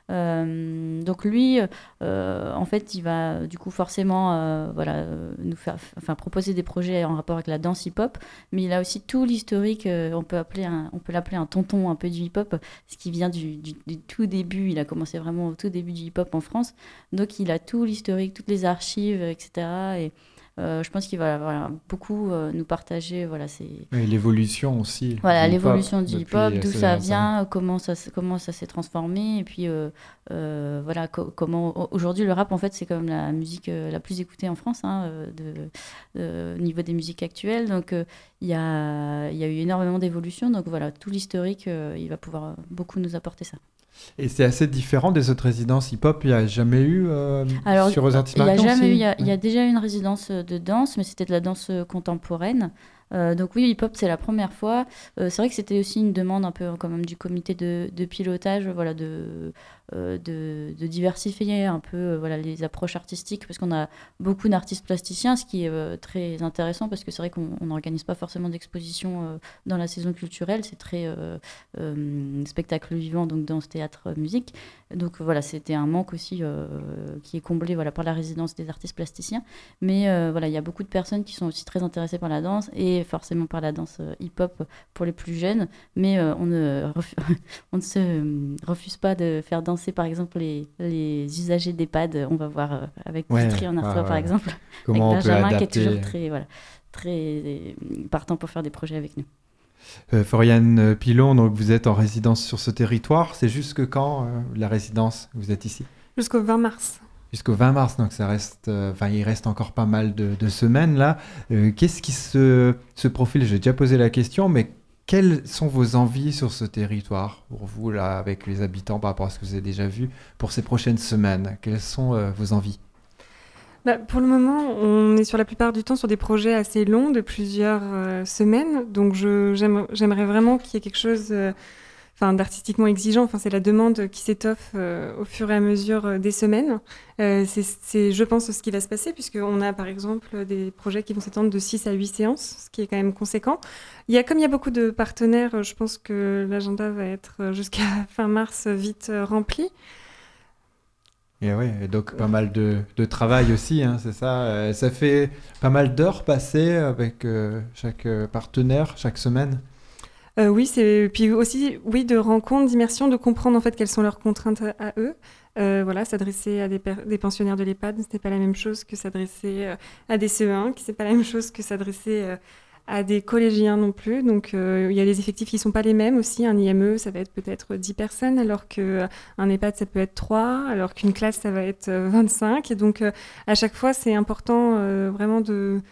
Speaker 7: Euh, donc lui, euh, en fait, il va du coup forcément, euh, voilà, nous faire, enfin proposer des projets en rapport avec la danse hip-hop, mais il a aussi tout l'historique. Euh, on peut appeler, un, on peut l'appeler un tonton un peu du hip-hop, ce qui vient du, du, du tout début. Il a commencé vraiment au tout début du hip-hop en France, donc il a tout l'historique, toutes les archives, et cetera. Et Euh, je pense qu'il va voilà, beaucoup euh, nous partager voilà, ses...
Speaker 4: Et l'évolution aussi.
Speaker 7: Voilà,
Speaker 4: du
Speaker 7: l'évolution du hip-hop,
Speaker 4: hip-hop,
Speaker 7: d'où ça vient, comment ça, comment ça s'est transformé. Et puis, euh, euh, voilà, co- comment... Aujourd'hui, le rap, en fait, c'est quand même la musique euh, la plus écoutée en France, hein, de, de, au niveau des musiques actuelles. Donc, il euh, y, a, y a eu énormément d'évolution. Donc, voilà, tout l'historique, euh, il va pouvoir beaucoup nous apporter ça.
Speaker 4: Et c'est assez différent des autres résidences hip-hop. Il n'y a jamais eu euh,
Speaker 7: Alors,
Speaker 4: sur aux Artistes
Speaker 7: Il y a
Speaker 4: Marquion
Speaker 7: jamais eu.
Speaker 4: aussi
Speaker 7: Il y a, il y a déjà eu une résidence de danse, mais c'était de la danse contemporaine. Euh, donc oui, hip-hop, c'est la première fois. Euh, c'est vrai que c'était aussi une demande un peu quand même du comité de, de pilotage, voilà, de, euh, de, de diversifier un peu euh, voilà, les approches artistiques, parce qu'on a beaucoup d'artistes plasticiens, ce qui est euh, très intéressant, parce que c'est vrai qu'on n'organise pas forcément d'exposition euh, dans la saison culturelle, c'est très euh, euh, spectacle vivant, donc danse, théâtre, musique. Donc voilà, c'était un manque aussi euh, qui est comblé voilà, par la résidence des artistes plasticiens. Mais euh, voilà, il y a beaucoup de personnes qui sont aussi très intéressées par la danse, et forcément par la danse hip-hop pour les plus jeunes, mais euh, on, ne refu- on ne se refuse pas de faire danser par exemple les, les usagers d'EHPAD. On va voir euh, avec
Speaker 4: Ouais,
Speaker 7: Vitry en Artois
Speaker 4: ouais,
Speaker 7: par
Speaker 4: ouais.
Speaker 7: exemple,
Speaker 4: Comment
Speaker 7: avec
Speaker 4: on peut
Speaker 7: Benjamin qui est
Speaker 4: adapter...
Speaker 7: toujours très, voilà, très partant pour faire des projets avec nous.
Speaker 4: Euh, Floriane Pilon, donc vous êtes en résidence sur ce territoire. C'est jusque quand euh, la résidence? Vous êtes ici?
Speaker 6: Jusqu'au vingt mars.
Speaker 4: Jusqu'au vingt mars, donc ça reste, enfin euh, il reste encore pas mal de, de semaines là. Euh, Qu'est-ce qui se, se profile? J'ai déjà posé la question, mais quelles sont vos envies sur ce territoire pour vous là, avec les habitants, par rapport à ce que vous avez déjà vu pour ces prochaines semaines? Quelles sont euh, vos envies?
Speaker 6: Bah, pour le moment, on est sur la plupart du temps sur des projets assez longs, de plusieurs euh, semaines. Donc je, j'aime, j'aimerais vraiment qu'il y ait quelque chose... Euh, enfin, d'artistiquement exigeant. Enfin, c'est la demande qui s'étoffe euh, au fur et à mesure euh, des semaines. Euh, c'est, c'est, je pense, ce qui va se passer, puisqu'on a, par exemple, des projets qui vont s'étendre de six à huit séances, ce qui est quand même conséquent. Il y a, comme il y a beaucoup de partenaires, je pense que l'agenda va être, jusqu'à fin mars, vite euh, rempli.
Speaker 4: Et oui, et donc pas mal de, de travail aussi, hein, c'est ça. Euh, ça fait pas mal d'heures passées avec euh, chaque euh, partenaire, chaque semaine.
Speaker 6: Euh, oui, c'est puis aussi oui de rencontres, d'immersion, de comprendre en fait quelles sont leurs contraintes à, à eux. Euh, voilà, s'adresser à des, per- des pensionnaires de l'EHPAD, ce n'est pas la même chose que s'adresser euh, à des C E un, qui c'est pas la même chose que s'adresser euh, à des collégiens non plus. Donc euh, il y a des effectifs qui sont pas les mêmes aussi. Un I M E, ça va être peut-être dix personnes, alors qu'un EHPAD, ça peut être trois, alors qu'une classe, ça va être euh, vingt-cinq. Et donc euh, à chaque fois, c'est important euh, vraiment de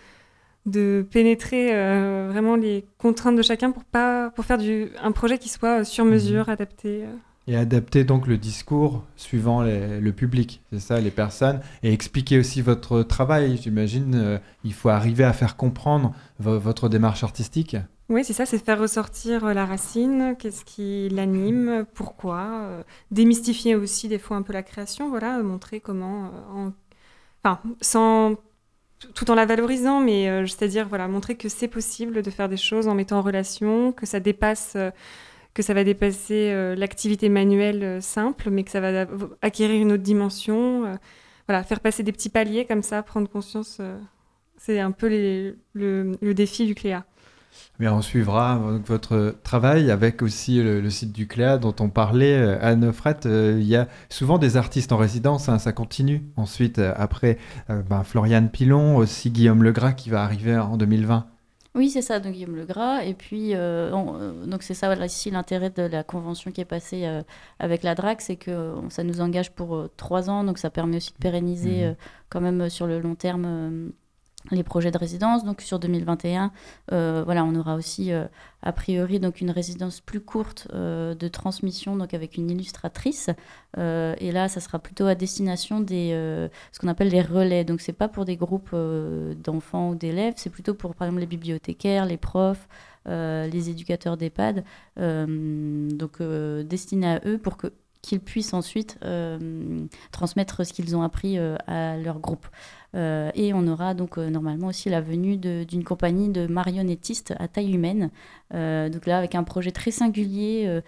Speaker 6: de pénétrer euh, vraiment les contraintes de chacun pour pas pour faire du un projet qui soit sur mesure, mmh. adapté. Euh.
Speaker 4: Et adapter donc le discours suivant les, le public, c'est ça, les personnes, et expliquer aussi votre travail. J'imagine, euh, il faut arriver à faire comprendre vo- votre démarche artistique.
Speaker 6: Oui, c'est ça, c'est faire ressortir la racine, qu'est-ce qui l'anime, pourquoi, euh, démystifier aussi des fois un peu la création, voilà, montrer comment, euh, en... enfin, sans tout en la valorisant, mais euh, c'est-à-dire voilà, montrer que c'est possible de faire des choses en mettant en relation, que ça dépasse, euh, que ça va dépasser euh, l'activité manuelle euh, simple, mais que ça va acquérir une autre dimension. Euh, voilà, faire passer des petits paliers comme ça, prendre conscience. Euh, c'est un peu les, le, le défi du C L E A.
Speaker 4: Mais on suivra donc, votre travail avec aussi le, le site du C L E A dont on parlait. Anne Frette, euh, il y a souvent des artistes en résidence, hein, ça continue. Ensuite, euh, après, euh, ben, Floriane Pilon, aussi Guillaume Legras qui va arriver en deux mille vingt.
Speaker 7: Oui, c'est ça, donc Guillaume Legras. Et puis, euh, on, euh, donc c'est ça, voilà, ici, l'intérêt de la convention qui est passée euh, avec la D R A C, c'est que euh, ça nous engage pour euh, trois ans, donc ça permet aussi de pérenniser mmh. euh, quand même euh, sur le long terme euh, les projets de résidence. Donc sur deux mille vingt et un, euh, voilà, on aura aussi euh, a priori donc une résidence plus courte euh, de transmission, donc avec une illustratrice. Euh, et là, ça sera plutôt à destination des euh, ce qu'on appelle les relais. Donc c'est pas pour des groupes euh, d'enfants ou d'élèves, c'est plutôt pour par exemple les bibliothécaires, les profs, euh, les éducateurs d'EHPAD, euh, donc euh, destinés à eux pour que qu'ils puissent ensuite euh, transmettre ce qu'ils ont appris euh, à leur groupe. Euh, et on aura donc euh, normalement aussi la venue de, d'une compagnie de marionnettistes à taille humaine. Euh, donc là, avec un projet très singulier, euh,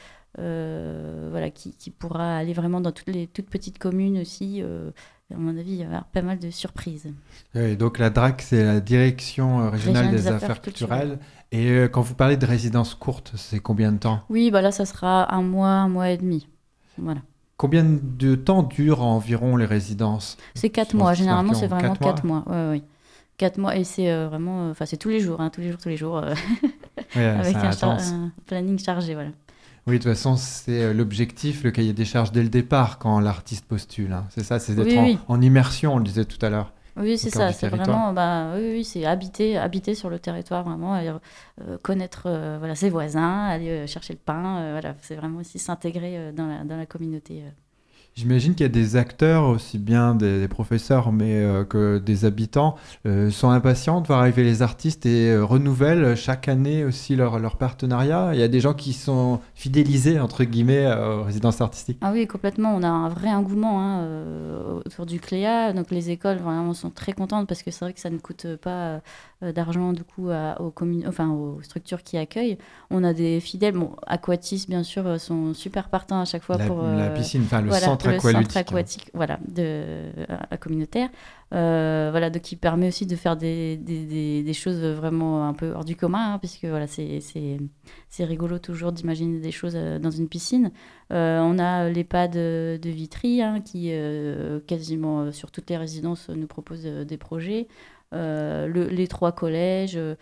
Speaker 7: euh, voilà, qui, qui pourra aller vraiment dans toutes les toutes petites communes aussi. Euh, à mon avis, il y aura pas mal de surprises.
Speaker 4: Et donc la D R A C, c'est la Direction Régionale des, des Affaires, Affaires Culturelles. culturelles. Et euh, quand vous parlez de résidence courte, c'est combien de temps ?
Speaker 7: Oui, bah là, ça sera un mois, un mois et demi. Voilà.
Speaker 4: Combien de temps durent environ les résidences ?
Speaker 7: C'est quatre mois. Généralement, c'est vraiment quatre mois. Ouais, ouais. Quatre mois et c'est euh, vraiment, enfin, euh, c'est tous les jours, hein, tous les jours, tous les jours, euh,
Speaker 4: ouais,
Speaker 7: avec un, char- un planning chargé, voilà.
Speaker 4: Oui, de toute façon, c'est l'objectif, le cahier des charges dès le départ quand l'artiste postule. Hein. C'est ça, c'est d'être
Speaker 7: oui,
Speaker 4: en,
Speaker 7: oui.
Speaker 4: en immersion, on le disait tout à l'heure.
Speaker 7: Oui, c'est ça, c'est vraiment, bah, oui, oui, c'est habiter, habiter sur le territoire, vraiment, et, euh, connaître euh, voilà, ses voisins, aller euh, chercher le pain, euh, voilà, c'est vraiment aussi s'intégrer euh, dans, la, dans la communauté. Euh.
Speaker 4: J'imagine qu'il y a des acteurs, aussi bien des, des professeurs mais, euh, que des habitants, euh, sont impatients de voir arriver les artistes et euh, renouvellent chaque année aussi leur, leur partenariat. Il y a des gens qui sont fidélisés, entre guillemets, euh, aux résidences artistiques.
Speaker 7: Ah oui, complètement. On a un vrai engouement hein, euh, autour du C L E A. Donc les écoles vraiment sont très contentes parce que c'est vrai que ça ne coûte pas euh, d'argent du coup à, aux, commun... enfin, aux structures qui accueillent. On a des fidèles. Bon, Aquatis, bien sûr, sont super partants à chaque fois
Speaker 4: la,
Speaker 7: pour...
Speaker 4: Euh, la piscine, enfin le
Speaker 7: voilà,
Speaker 4: centre
Speaker 7: le
Speaker 4: aqualudique.
Speaker 7: centre aquatique, hein. Voilà, de, euh, communautaire. Euh, voilà, donc qui permet aussi de faire des, des, des, des choses vraiment un peu hors du commun, hein, puisque voilà, c'est, c'est, c'est rigolo toujours d'imaginer des choses euh, dans une piscine. Euh, on a l'EHPAD de, de Vitry, hein, qui euh, quasiment euh, sur toutes les résidences nous propose euh, des projets. Euh, le, les trois collèges, euh,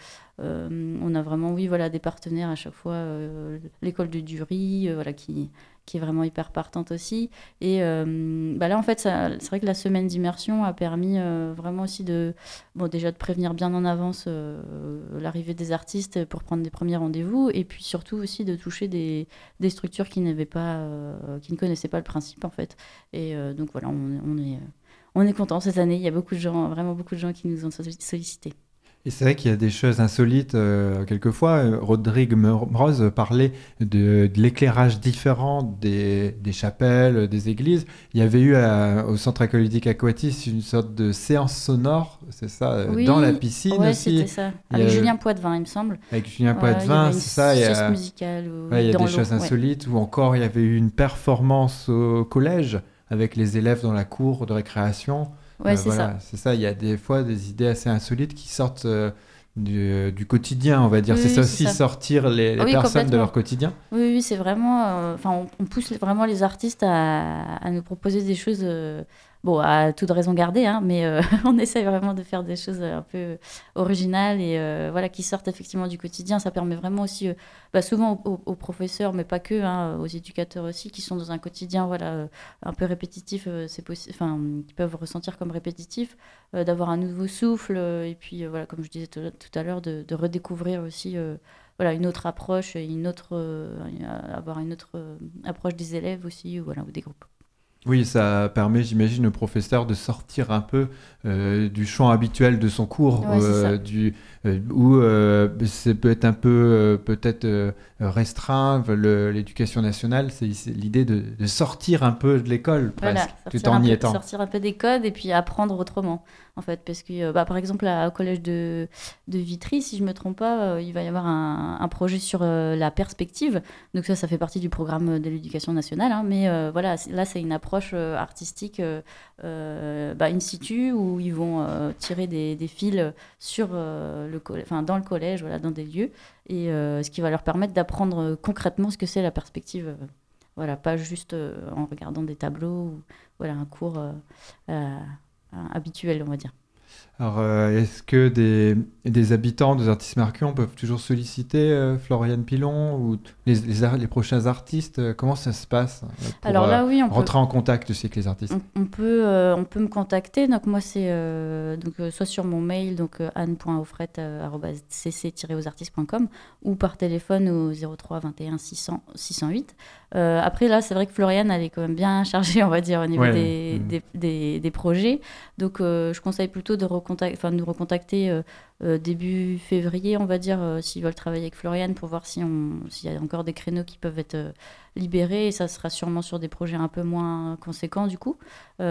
Speaker 7: on a vraiment, oui, voilà, des partenaires à chaque fois. Euh, l'école de Dury, euh, voilà, qui... qui est vraiment hyper partante aussi. Et euh, bah là, en fait, ça, c'est vrai que la semaine d'immersion a permis euh, vraiment aussi de, bon, déjà de prévenir bien en avance euh, l'arrivée des artistes pour prendre des premiers rendez-vous, et puis surtout aussi de toucher des, des structures qui n'avaient pas, euh, qui ne connaissaient pas le principe, en fait. Et euh, donc voilà, on, on est, on est content cette année. Il y a beaucoup de gens, vraiment beaucoup de gens qui nous ont sollicités.
Speaker 4: Et c'est vrai qu'il y a des choses insolites. Euh, quelquefois, Rodrigue Mroz parlait de, de l'éclairage différent des, des chapelles, des églises. Il y avait eu à, au Centre aqualudique Aquatis une sorte de séance sonore, c'est ça,
Speaker 7: oui,
Speaker 4: dans la piscine
Speaker 7: ouais,
Speaker 4: aussi.
Speaker 7: C'était ça. Avec a... Julien Poitvin, il me semble.
Speaker 4: Avec Julien Poitvin,
Speaker 7: ouais,
Speaker 4: c'est ça. Il y a,
Speaker 7: musicale ou
Speaker 4: ouais, il y a
Speaker 7: dans
Speaker 4: des choses
Speaker 7: ouais.
Speaker 4: insolites. Ou encore, il y avait eu une performance au collège avec les élèves dans la cour de récréation.
Speaker 7: Ouais,
Speaker 4: euh,
Speaker 7: c'est
Speaker 4: voilà,
Speaker 7: ça.
Speaker 4: C'est ça, il y a des fois des idées assez insolites qui sortent euh, du, du quotidien, on va dire.
Speaker 7: Oui,
Speaker 4: c'est
Speaker 7: oui,
Speaker 4: ça
Speaker 7: c'est
Speaker 4: aussi,
Speaker 7: ça.
Speaker 4: sortir les, les
Speaker 7: oui,
Speaker 4: personnes de leur quotidien.
Speaker 7: Oui, oui, c'est vraiment... Enfin, euh, on, on pousse vraiment les artistes à, à nous proposer des choses... Euh, bon, à toute raison gardée, hein, mais euh, on essaye vraiment de faire des choses un peu originales et euh, voilà, qui sortent effectivement du quotidien. Ça permet vraiment aussi, euh, bah, souvent aux, aux professeurs, mais pas que, hein, aux éducateurs aussi, qui sont dans un quotidien voilà, euh, un peu répétitif, euh, c'est possi- enfin, qui peuvent ressentir comme répétitif, euh, d'avoir un nouveau souffle euh, et puis, euh, voilà, comme je disais tout, tout à l'heure, de, de redécouvrir aussi euh, voilà, une autre approche, une autre, euh, avoir une autre euh, approche des élèves aussi, ou, voilà, ou des groupes.
Speaker 4: Oui, ça permet, j'imagine, au professeur de sortir un peu euh, du champ habituel de son cours,
Speaker 7: ouais,
Speaker 4: euh, du, euh, où euh, c'est peut être un peu euh, peut-être euh, restreint. Le, l'éducation nationale, c'est, c'est l'idée de, de sortir un peu de l'école,
Speaker 7: voilà,
Speaker 4: presque, tout en y
Speaker 7: peu,
Speaker 4: étant.
Speaker 7: Sortir un peu des codes et puis apprendre autrement, en fait. Parce que, bah, par exemple, à, au collège de, de Vitry, si je ne me trompe pas, euh, il va y avoir un, un projet sur euh, la perspective. Donc ça, ça fait partie du programme de l'éducation nationale. Hein, mais euh, voilà, là, c'est une approche euh, artistique euh, euh, bah, in situ où ils vont euh, tirer des, des fils sur, euh, le coll- enfin, dans le collège, voilà, dans des lieux. Et euh, ce qui va leur permettre d'apprendre concrètement ce que c'est la perspective. Euh, voilà, pas juste euh, en regardant des tableaux ou voilà, un cours euh, euh, habituel, on va dire.
Speaker 4: Alors, euh, est-ce que des, des habitants des artistes marquants peuvent toujours solliciter euh, Floriane Pilon ou t- les, les, ar- les prochains artistes euh, comment ça se passe euh, pour
Speaker 7: Alors là,
Speaker 4: euh,
Speaker 7: oui, on
Speaker 4: rentrer
Speaker 7: peut...
Speaker 4: en contact aussi avec les artistes?
Speaker 7: On, on, peut, euh, on peut me contacter. Donc, moi, c'est euh, donc, euh, soit sur mon mail, donc euh, anne point offrette arobase c c tiret aux artistes point com ou par téléphone au zéro trois vingt et un six cents six cent huit. Euh, après, là, c'est vrai que Floriane, elle est quand même bien chargée, on va dire, au niveau
Speaker 4: ouais.
Speaker 7: des,
Speaker 4: mmh.
Speaker 7: des, des, des projets. Donc, euh, je conseille plutôt de, recontact... enfin, de nous recontacter euh, euh, début février, on va dire, euh, s'ils veulent travailler avec Floriane pour voir si on... s'il y a encore des créneaux qui peuvent être euh, libérés. Et ça sera sûrement sur des projets un peu moins conséquents, du coup.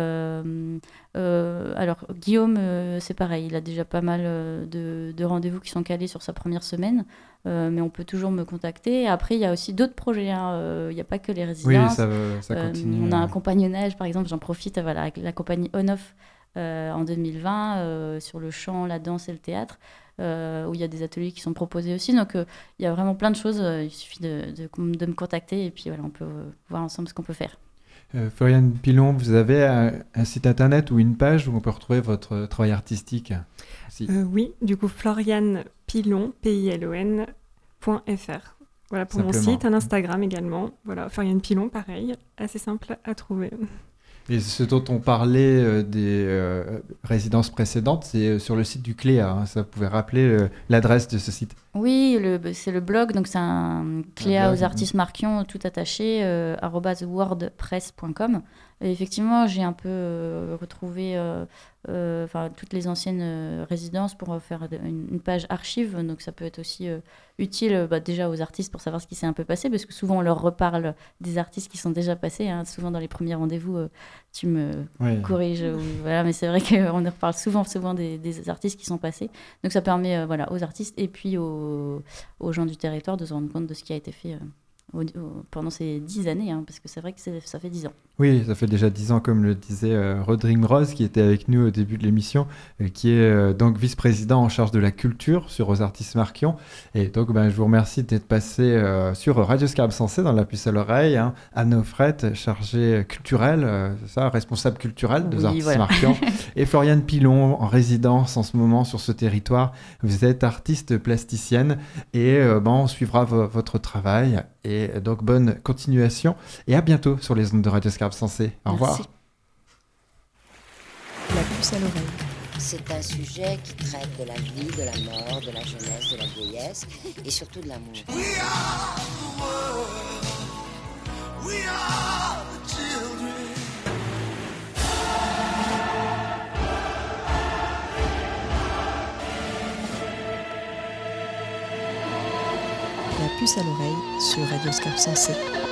Speaker 7: Euh, euh, alors, Guillaume, euh, c'est pareil. Il a déjà pas mal euh, de, de rendez-vous qui sont calés sur sa première semaine. Euh, mais on peut toujours me contacter. Après, il y a aussi d'autres projets. Hein. Euh, il n'y a pas que les résidences.
Speaker 4: Oui, ça, ça continue.
Speaker 7: Euh, on a un compagnonnage, par exemple, j'en profite voilà, avec la compagnie On-Off euh, en deux mille vingt, euh, sur le chant, la danse et le théâtre, euh, où il y a des ateliers qui sont proposés aussi. Donc, euh, il y a vraiment plein de choses. Il suffit de, de, de me contacter et puis voilà, on peut voir ensemble ce qu'on peut faire.
Speaker 4: Euh, Floriane Pilon, vous avez un, un site internet ou une page où on peut retrouver votre travail artistique? Si.
Speaker 6: euh, Oui, du coup, Floriane Pilon, P I L O N, point F R. Voilà pour
Speaker 4: Simplement.
Speaker 6: mon site, un Instagram également. Voilà, Floriane Pilon, pareil, assez simple à trouver.
Speaker 4: Et ce dont on parlait euh, des euh, résidences précédentes, c'est euh, sur le site du Cléa. Hein. Ça, vous pouvez rappeler euh, l'adresse de ce site?
Speaker 7: Oui, le, c'est le blog, donc c'est un Cléa
Speaker 4: ah,
Speaker 7: aux artistes marquants, tout attaché, euh, arobase wordpress point com. Et effectivement, j'ai un peu euh, retrouvé euh, euh, toutes les anciennes euh, résidences pour faire une, une page archive. Donc ça peut être aussi euh, utile bah, déjà aux artistes pour savoir ce qui s'est un peu passé, parce que souvent on leur reparle des artistes qui sont déjà passés. Hein. Souvent dans les premiers rendez-vous, euh, tu me
Speaker 4: oui.
Speaker 7: corriges. Ou, voilà, mais c'est vrai qu'on reparle souvent, souvent des, des artistes qui sont passés. Donc ça permet euh, voilà, aux artistes et puis aux, aux gens du territoire de se rendre compte de ce qui a été fait euh, au, au, pendant ces dix années, hein, parce que c'est vrai que c'est, ça fait dix ans.
Speaker 4: Oui, ça fait déjà dix ans, comme le disait euh, Rodrigue Mroz, qui était avec nous au début de l'émission, euh, qui est euh, donc vice-président en charge de la culture sur Aux Artistes Marquants. Et donc, ben, je vous remercie d'être passé euh, sur Radio Scarpe Sensée, dans la puce à l'oreille. Hein. Anne Offrette, chargée culturelle, euh, c'est ça, responsable culturelle des oui, Artistes voilà. Marquants. Et Floriane Pilon, en résidence en ce moment sur ce territoire. Vous êtes artiste plasticienne et euh, ben, on suivra v- votre travail. Et donc, bonne continuation et à bientôt sur les ondes de Radio Scarpe Sensée. Au revoir.
Speaker 7: Merci.
Speaker 1: La puce à l'oreille.
Speaker 2: C'est un sujet qui traite de la vie, de la mort, de la jeunesse, de la vieillesse et surtout de l'amour. We are the world. We are the children.
Speaker 9: La puce à l'oreille sur Radio Scarpe Sensée.